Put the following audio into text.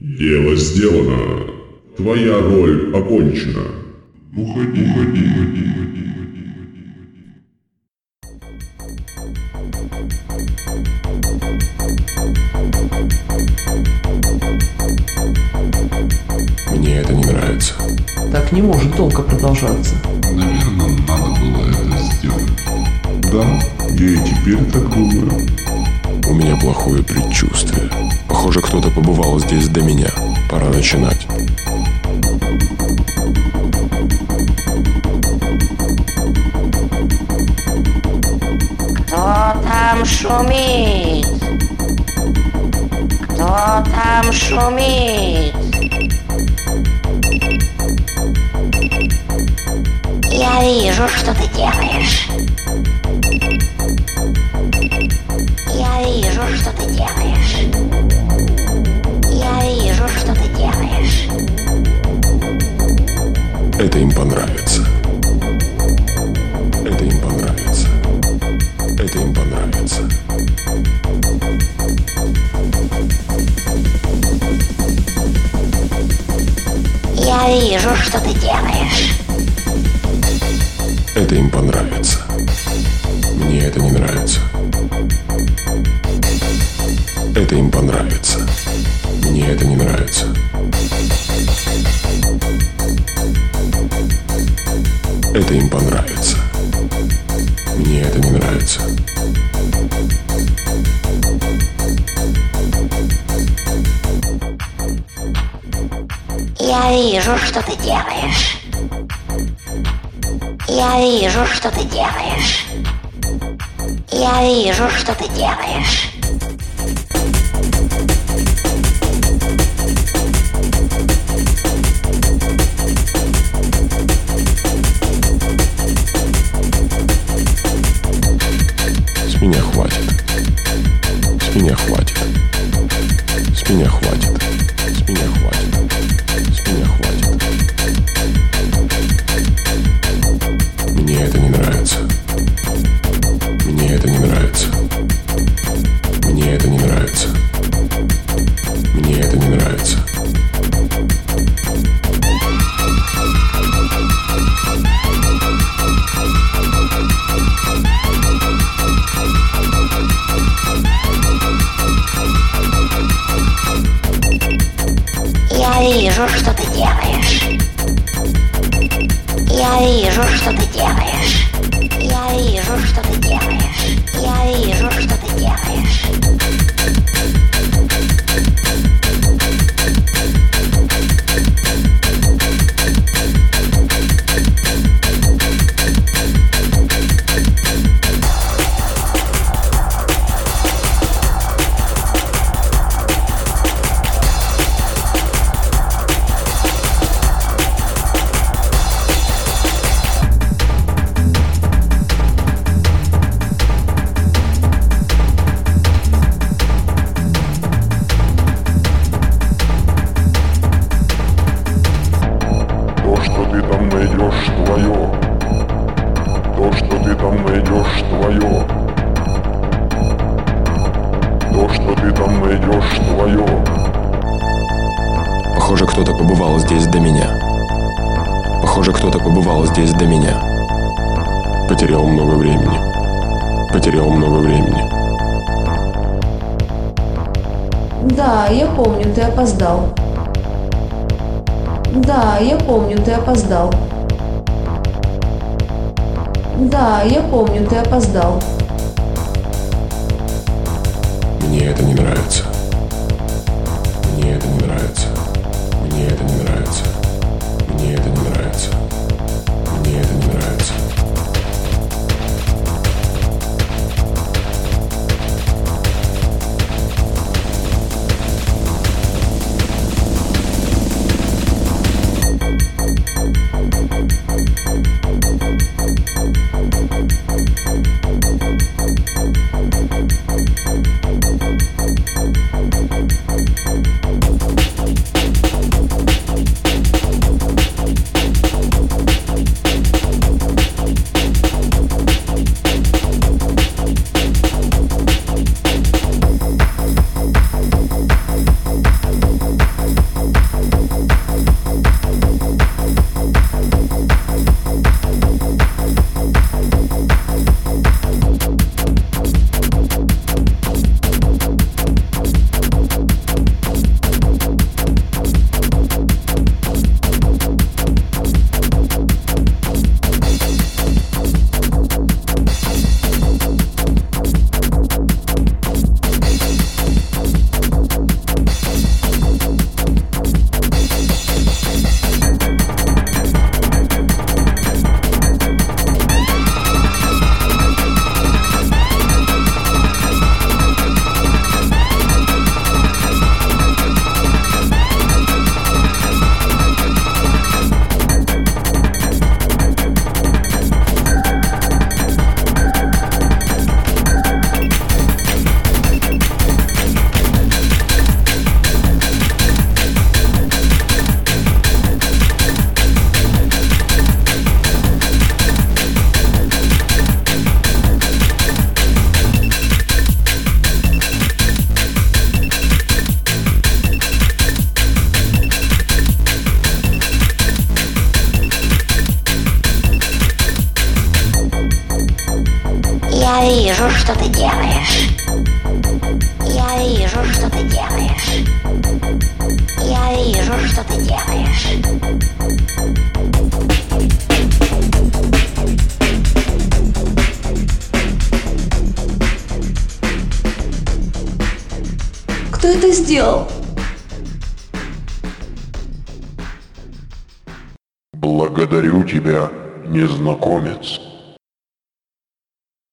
Дело сделано. Твоя роль окончена. Уходи. Мне это не нравится. Так не может долго продолжаться. Наверное, надо было это сделать. Да, я и теперь так думаю. У меня плохое предчувствие. Похоже, кто-то побывал здесь до меня. Пора начинать. Кто там шумит? Кто там шумит? Я вижу, что ты делаешь. Я вижу, что ты делаешь. Я вижу, что ты делаешь. Это им понравится. Это им понравится. Это им понравится. Я вижу, что ты делаешь. Это им понравится. Мне это не нравится. Это им понравится. Мне это не нравится. Это им понравится. Мне это не нравится. Я вижу, что ты делаешь. Я вижу, что ты делаешь. Я вижу, что ты делаешь. С меня хватит. С меня хватит. С меня хватит. С меня хватит. С меня хватит. Мне это не нравится. Мне это не нравится. Мне это не нравится. Мне это не нравится. Я вижу, что ты делаешь. Я вижу, что ты делаешь. Я вижу, что ты делаешь. Я вижу, что ты делаешь. Похоже, кто-то побывал здесь до меня. Похоже, кто-то побывал здесь до меня. Потерял много времени. Потерял много времени. Да, я помню, ты опоздал. Да, я помню, ты опоздал. Да, я помню, ты опоздал. Мне это не нравится. Мне это не нравится. Мне это не нравится. Мне это не нравится. Мне это не нравится. что ты делаешь. Я вижу, что ты делаешь. Я вижу, что ты делаешь. Кто это сделал? Благодарю тебя, незнакомец.